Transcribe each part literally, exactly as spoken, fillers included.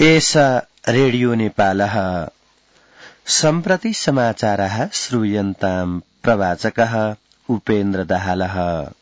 एषा रेडियो नेपालः सम्प्रति समाचारः श्रूयन्ताम् प्रवाचकः उपेन्द्र दाहालः।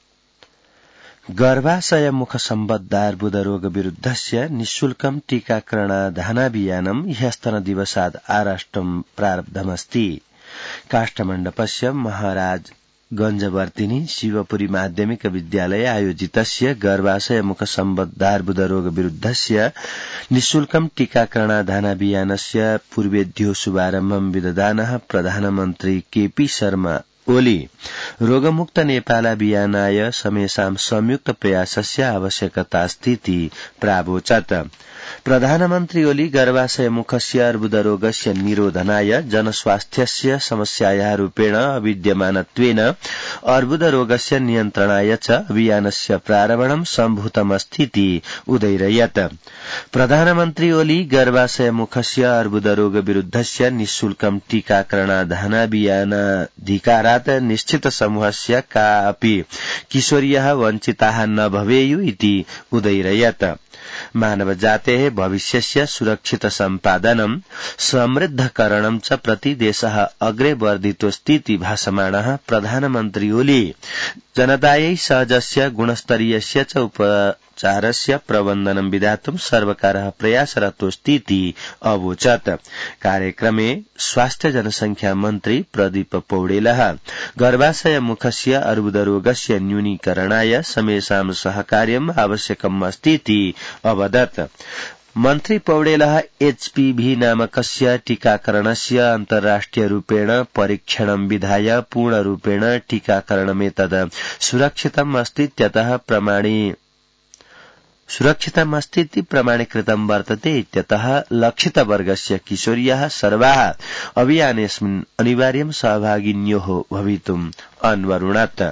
गर्भाशय मुख सम्बद्धार्बुदरोग विरुद्धस्य निःशुल्कं टीकाकरणाधानाभियानं ह्यस्तनदिवसाद् आरष्टुं प्रारब्धमस्ति। काष्ठमण्डपस्य महाराज गञ्जवर्तिनी शिवपुरी माध्यमिक विद्यालये आयोजितस्य गर्भाशय मुख सम्बद्धार्बुदरोग विरुद्धस्य निःशुल्कं टीकाकरणाधानाभियानस्य पूर्वेद्यो शुभारम्भं विदधानः प्रधानमन्त्री केपी शर्मा ओली रोगमुक्त नेपालाभियानाय समेषां संयुक्त प्रयासस्य आवश्यकतास्तीति प्रावोचत्। प्रधानमन्त्री ओली गर्भाशय मुखस्य अर्बुदरोगस्य निरोधनाय जनस्वास्थ्यस्य समस्यायाः रूपेण अविद्यमानत्वेन अर्बुदरोगस्य नियन्त्रणाय च अभियानस्य प्रारम्भं सम्भूतमस्तीति उदैरयत्। प्रधानमन्त्री ओली गर्भाशय मुखस्य अर्बुदरोग विरुद्धस्य निःशुल्कं टीकाकरणाधानाभियानाधिकारात् निश्चित समूहस्य कापि किशोर्यः वञ्चिताः न भवेयुः इति उदैरयत्। मानवजातेः भविष्यस्य सुरक्षित सम्पादनं समृद्धकरणं च प्रति देशः अग्रे वर्धितोऽस्तीति भाषमाणः प्रधानमन्त्री ओली जनतायै सहजस्य गुणस्तरीयस्य च उपचारस्य प्रबन्धनं विधातुं सर्वकारः प्रयासरतोऽस्तीति अवोचत्। कार्यक्रमे स्वास्थ्य जनसंख्या मन्त्री प्रदीप पौडेलः गर्भाशय मुखस्य अर्बुदरोगस्य न्यूनीकरणाय समेषां सहकार्यम् आवश्यकम् अस्तीति अवदत्। मन्त्री पौडेलः एचपीवी नामकस्य टीकाकरणस्य अन्तर्राष्ट्रिय रूपेण परीक्षणं विधाय पूर्णरूपेण टीकाकरणमेतद् सुरक्षितम् अस्तीत्यतः प्रमाणी सुरक्षितमस्तीति प्रमाणीकृतं वर्तते इत्यतः लक्षितवर्गस्य किशोर्याः सर्वाः अभियानेऽस्मिन् अनिवार्यं सहभागिन्योः भवितुम् अन्वरुणत्।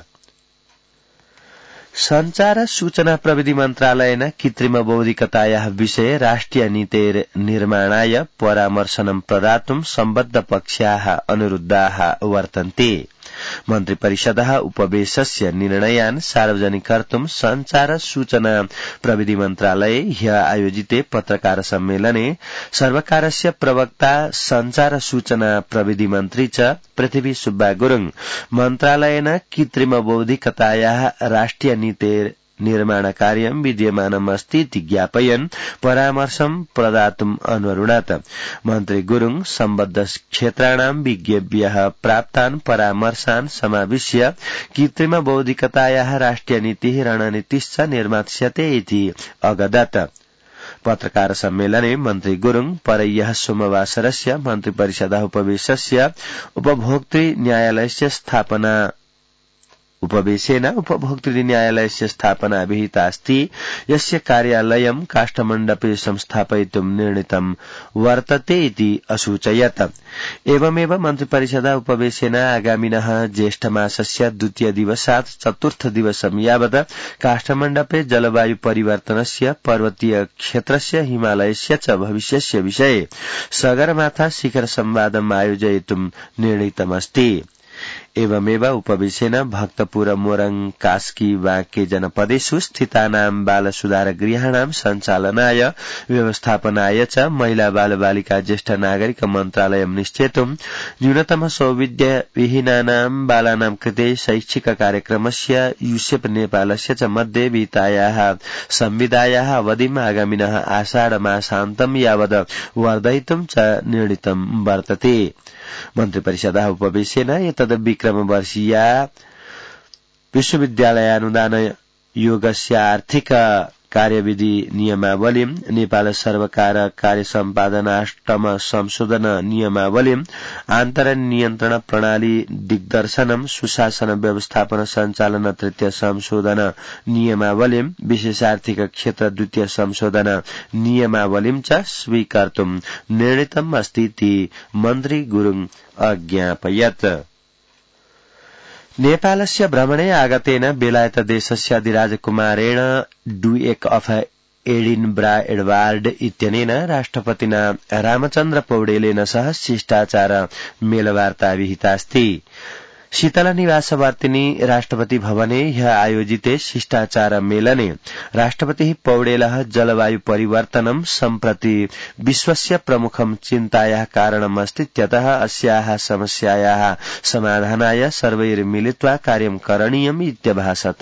संचार सूचना प्रविधि मन्त्रालयेन कृत्रिम बौद्धिकतायाः विषये राष्ट्रिय नीतेर् निर्माणाय परामर्शनं प्रदातुं सम्बद्ध पक्षाः अनुरुद्धाः वर्तन्ते। मन्त्रिपरिषदः उपवेशस्य निर्णयान् सार्वजनिकर्तुं संचार सूचना प्रविधि मन्त्रालये ह्य आयोजिते पत्रकार सम्मेलने सर्वकारस्य प्रवक्ता संचार सूचना प्रविधि मन्त्री च पृथ्वी सुब्बा गुरुङ मन्त्रालयेन कृत्रिम बौद्धिकतायाः राष्ट्रिय नीतेर् निर्माणकार्यं विद्यमानमस्तीति ज्ञापयन् परामर्शं प्रदातुम् अनुरुणत्। मन्त्री गुरुङ सम्बद्ध क्षेत्राणां विज्ञेभ्यः प्राप्तान् परामर्शान् समाविश्य कृत्रिम बौद्धिकतायाः राष्ट्रिय नीतिः रणनीतिश्च निर्मास्यते इति अगदत्। पत्रकार सम्मेलने मन्त्री गुरुङ परह्यः सोमवासरस्य मन्त्रिपरिषदः उपवेशस्य उपभोक्तृ न्यायालयस्य स्थापना उपवेशेन उपभोक्तृ न्यायालयस्य स्थापना विहिता अस्ति यस्य कार्यालयं काष्ठमण्डपे संस्थापयितुं निर्णीतं वर्तते इति असूचयत्। एवमेव मन्त्रिपरिषदः उपवेशेन आगामिनः ज्येष्ठमासस्य द्वितीय दिवसात् चतुर्थ दिवसं यावत् काष्ठमण्डपे जलवायु परिवर्तनस्य पर्वतीय क्षेत्रस्य हिमालयस्य च भविष्यस्य विषये सगरमाथा शिखर संवादम् आयोजयितुं निर्णीतमस्ति। एवमेव उपवेशेन भक्तपुर मोरङ कास्की बाँके जनपदेषु स्थितानां बाल सुधार गृहाणां सञ्चालनाय व्यवस्थापनाय च महिला बाल बालिका ज्येष्ठ नागरिक मन्त्रालयं निश्चेतुं न्यूनतम सौविध्य विहीनानां बालानां कृते शैक्षिक कार्यक्रमस्य यूसेफ नेपालस्य च मध्ये विहितायाः संविदायाः अवधिम् आगामिनः आषाढ मासान्तं यावत् वर्धयितुं च निर्णीतं वर्तते। मन्त्रिपरिषदः उपवेशेन एतद् विक्रमवर्षीया विश्वविद्यालयानुदान योगस्य आर्थिक कार्यविधि नियमावलीम् नेपाल सर्वकार कार्य सम्पादनाष्टम संशोधन नियमावलीम् आन्तरण नियन्त्रण प्रणाली दिग्दर्शनम् सुशासन व्यवस्थापन सञ्चालन तृतीय संशोधन नियमावलीम् विशेष आर्थिक क्षेत्र द्वितीय संशोधन नियमावलीम् च स्वीकर्तुं निर्णीतम् अस्तीति मन्त्री गुरुङ अज्ञापयत्। नेपालस्य भ्रमणे आगतेन बेलायत देशस्य अधिराजकुमारेण डुएक अफ एडिनब्रा एडवार्ड इत्यनेन राष्ट्रपतिना रामचन्द्र पौडेलेन सह शिष्टाचार मेलवार्ता विहितास्ति। शीतला निवासवर्तिनी राष्ट्रपति भवने ह्य आयोजिते शिष्टाचार मेलने राष्ट्रपति पौडेलः जलवायु परिवर्तनं सम्प्रति विश्वस्य प्रमुखं चिन्तायाः कारणमस्तीत्यतः अस्याः समस्यायाः समाधानाय सर्वैर्मिलित्वा कार्यं करणीयम् इत्यभाषत।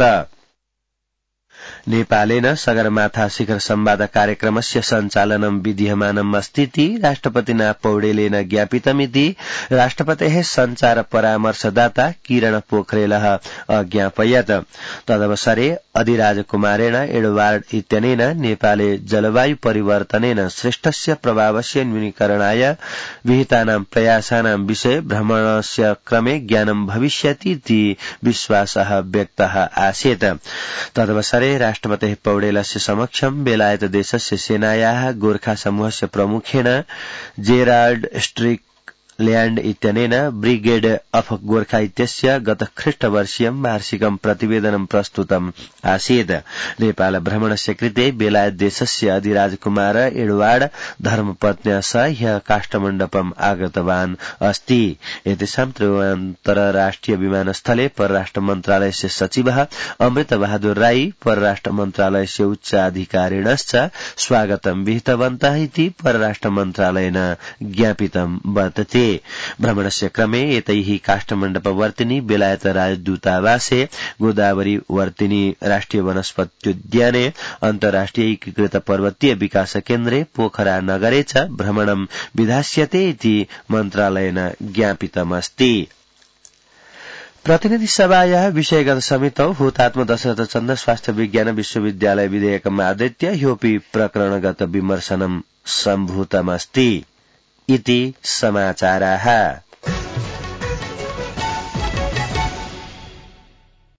नेपालेन सगरमाथा शिखर संवाद कार्यक्रमस्य सञ्चालनं विधीयमानम् अस्तीति राष्ट्रपतिना पौडेलेन ज्ञापितमिति राष्ट्रपतेः सञ्चार परामर्शदाता किरण पोखरेलः अज्ञापयत्। तदवसरे अधिराजकुमारेण एडवार्ड इत्यनेन नेपाले जलवायु परिवर्तनेन सृष्टस्य प्रभावस्य न्यूनीकरणाय विहितानां प्रयासानां विषये भ्रमणस्य क्रमे ज्ञानं भविष्यति इति विश्वासः व्यक्तः आसीत्। तदवसरे राष्ट्रपतेः पौडेलस्य समक्षं बेलायत देशस्य सेनायाः गोर्खा समूहस्य प्रमुखेण Gerald Strickland brigade of Gorkha इत्यस्य गत ख्रीष्टवर्षीयं वार्षिकं प्रतिवेदनं प्रस्तुतम् आसीत्। नेपाल भ्रमणस्य कृते बेलायत देशस्य अधिराजकुमार एडवार्ड धर्मपत्न्या सह ह्यः काष्ठमण्डपम् आगतवान् अस्ति। एतेषां त्रिवेन्द्रराष्ट्रिय विमानस्थले परराष्ट्र मन्त्रालयस्य सचिवः अमृत बहादुर राई परराष्ट्र मन्त्रालयस्य उच्चाधिकारिणश्च स्वागतं विहितवन्तः इति परराष्ट्र मन्त्रालयेन ज्ञापितं वर्तते। भ्रमणस्य क्रमे एतैः काष्ठमण्डपवर्तिनी बेलायत राजदूतावासे गोदावरी वर्तिनी राष्ट्रिय वनस्पत्युद्याने अन्तर्राष्ट्रिय एकीकृत पर्वतीय विकास केन्द्रे पोखरा नगरे च भ्रमणं विधास्यते इति मन्त्रालयेन ज्ञापितमस्ति। प्रतिनिधि सभायाः विषयगत समितौ हुतात्म दशरथ चन्द्र स्वास्थ्य विज्ञान विश्वविद्यालय विधेयकम् आधृत्य ह्योपि प्रकरणगत विमर्शनं सम्भूतमस्ति इति समाचाराः।